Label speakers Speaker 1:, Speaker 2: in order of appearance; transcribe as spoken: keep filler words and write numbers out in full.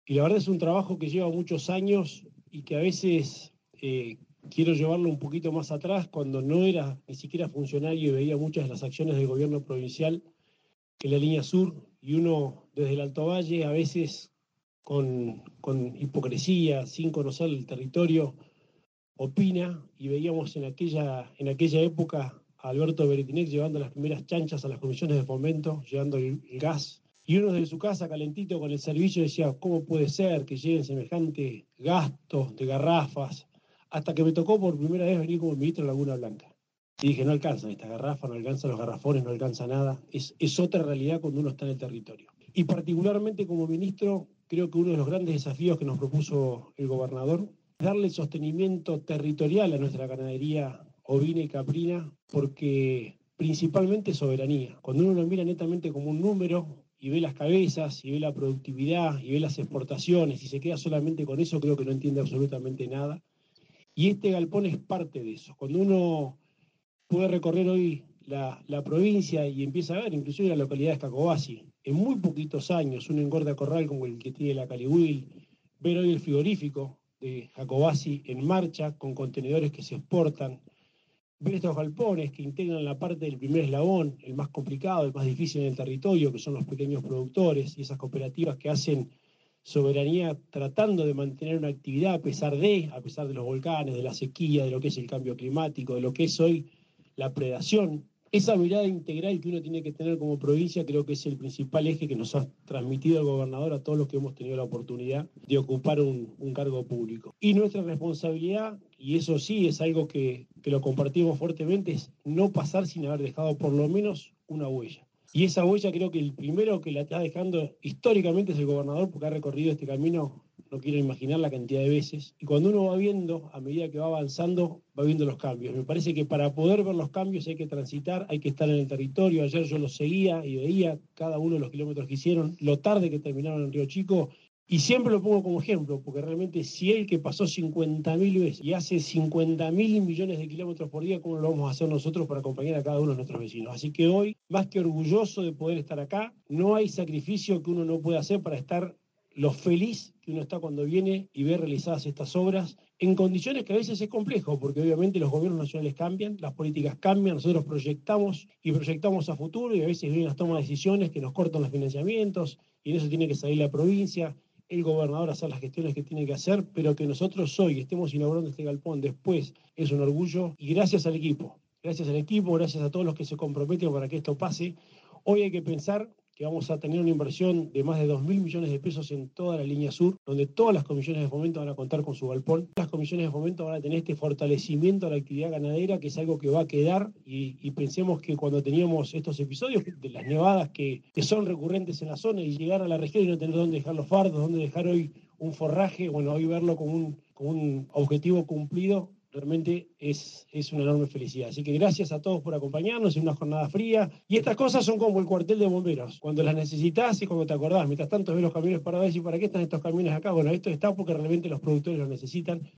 Speaker 1: Y la verdad es un trabajo que lleva muchos años y que a veces eh, quiero llevarlo un poquito más atrás, cuando no era ni siquiera funcionario y veía muchas de las acciones del gobierno provincial en la línea sur, y uno desde el Alto Valle, a veces con, con hipocresía, sin conocer el territorio, opina, y veíamos en aquella, en aquella época a Alberto Beretinec llevando las primeras chanchas a las comisiones de fomento, llevando el, el gas, y uno desde su casa calentito con el servicio decía, ¿cómo puede ser que lleguen semejante gastos de garrafas? Hasta que me tocó por primera vez venir como ministro de Laguna Blanca. Y dije, no alcanzan estas garrafas, no alcanzan los garrafones, no alcanza nada. Es, es otra realidad cuando uno está en el territorio. Y particularmente como ministro, creo que uno de los grandes desafíos que nos propuso el gobernador es darle sostenimiento territorial a nuestra ganadería ovina y caprina, porque principalmente soberanía. Cuando uno lo mira netamente como un número y ve las cabezas, y ve la productividad, y ve las exportaciones, y se queda solamente con eso, creo que no entiende absolutamente nada. Y este galpón es parte de eso. Cuando uno pude recorrer hoy la, la provincia y empieza a ver, inclusive la localidad de Escacobasi, en muy poquitos años, un engorde corral como el que tiene la Calihuil, ver hoy el frigorífico de Jacobasi en marcha, con contenedores que se exportan, ver estos galpones que integran la parte del primer eslabón, el más complicado, el más difícil en el territorio, que son los pequeños productores, y esas cooperativas que hacen soberanía tratando de mantener una actividad a pesar de, a pesar de los volcanes, de la sequía, de lo que es el cambio climático, de lo que es hoy la predación. Esa mirada integral que uno tiene que tener como provincia creo que es el principal eje que nos ha transmitido el gobernador a todos los que hemos tenido la oportunidad de ocupar un, un cargo público. Y nuestra responsabilidad, y eso sí es algo que, que lo compartimos fuertemente, es no pasar sin haber dejado por lo menos una huella. Y esa huella creo que el primero que la está dejando históricamente es el gobernador, porque ha recorrido este camino, no quiero imaginar la cantidad de veces. Y cuando uno va viendo, a medida que va avanzando, va viendo los cambios. Me parece que para poder ver los cambios hay que transitar, hay que estar en el territorio. Ayer yo los seguía y veía cada uno de los kilómetros que hicieron, lo tarde que terminaron en Río Chico. Y siempre lo pongo como ejemplo, porque realmente si él, que pasó cincuenta mil veces y hace cincuenta mil millones de kilómetros por día, ¿cómo lo vamos a hacer nosotros para acompañar a cada uno de nuestros vecinos? Así que hoy, más que orgulloso de poder estar acá, no hay sacrificio que uno no pueda hacer para estar lo feliz que uno está cuando viene y ve realizadas estas obras en condiciones que a veces es complejo, porque obviamente los gobiernos nacionales cambian, las políticas cambian, nosotros proyectamos y proyectamos a futuro, y a veces vienen las tomas de decisiones que nos cortan los financiamientos, y en eso tiene que salir la provincia, el gobernador a hacer las gestiones que tiene que hacer, pero que nosotros hoy estemos inaugurando este galpón después es un orgullo, y gracias al equipo, gracias al equipo, gracias a todos los que se comprometen para que esto pase. Hoy hay que pensar que vamos a tener una inversión de más de dos mil millones de pesos en toda la línea sur, donde todas las comisiones de fomento van a contar con su galpón. Las comisiones de fomento van a tener este fortalecimiento a la actividad ganadera, que es algo que va a quedar, y, y pensemos que cuando teníamos estos episodios de las nevadas que, que son recurrentes en la zona, y llegar a la región y no tener dónde dejar los fardos, dónde dejar hoy un forraje, bueno, hoy verlo como un, como un objetivo cumplido, realmente es, es una enorme felicidad. Así que gracias a todos por acompañarnos en una jornada fría. Y estas cosas son como el cuartel de bomberos. Cuando las necesitas y cuando te acordás. Mientras tanto ves los camiones parados y ¿para qué están estos camiones acá? Bueno, esto está porque realmente los productores lo necesitan.